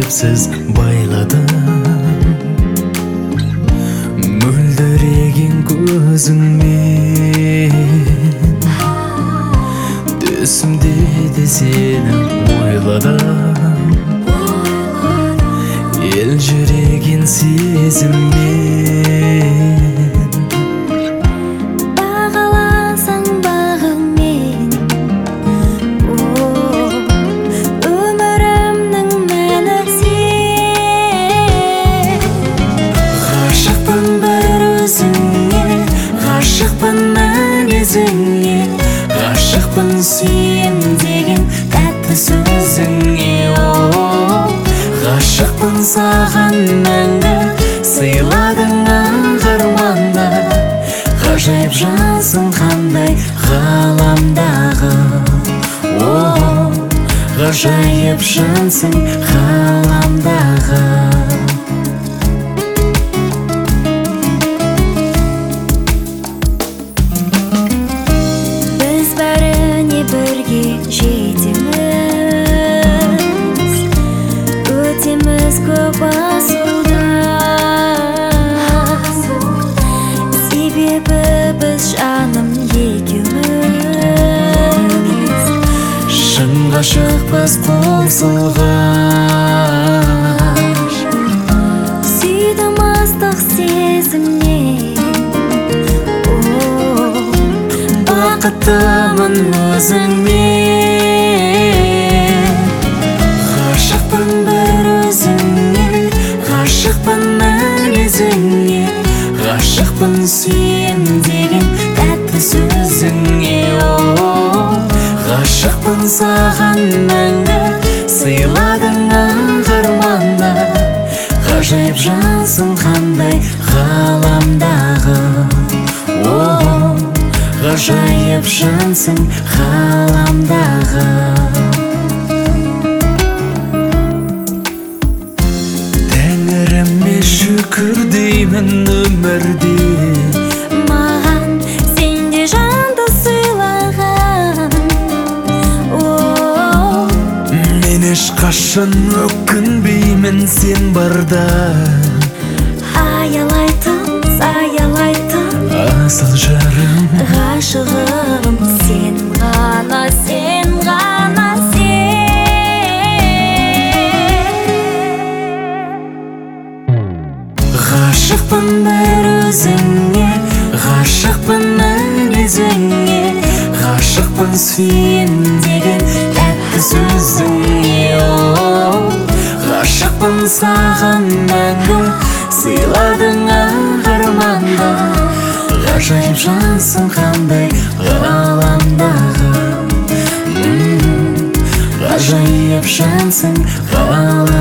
себепсіз байладым. Мөлдіреген көзіңмен түсімде де сені ойладым. Елжіреген сезіммен бағаласаң бағыңмен, өмірімнің мәні сен. Ғашықпын бір өзіңе, ғашықпын мінезіңе, ғашықпын сүйем деген тәтті сөзіңе. Ғашықпын саған мәңгі, сыйладың аңғарманда. Ғажайып жансың қандай ғаламдағы. Ғажайып жансың ғаламдағы. Біз бәріне бірге жетеміз, өтеміз көп асудан. Себебі біз жаным екеуміз, Шын ғашықпыз қосылғаш. сүйдім ыстық сезімнен. Бақыттымын өзіңмен. Ғашықпын бір өзіңе, ғашықпын мінезіңе, ғашықпын сүйем деген тәтті сөзіңе. Ғашықпын саған мәңгі, сыйладың аңғарманда. Ғажайып жансың қандай ғаламдағы. Ғажайып жансың ғаламдағы. Тәңіріме шүкір деймін өмірде, Маған сен де жанды сыйлаған. мен ешқашан өкінбеймін сен барда. Аялайтын, аялайтын Асыл жарым, ғашығым сен ғана, сен ғана, сен. ғашықпын бір өзіңе, ғашықпын мінезіңе, ғашықпын сүйем деген тәтті сөзіңе. Ғашықпын саған мәңгі, сыйладың аңғарманда. Ғажайып жансың қандай ғаламдағы. Ғажайып жансың ғаламдағы.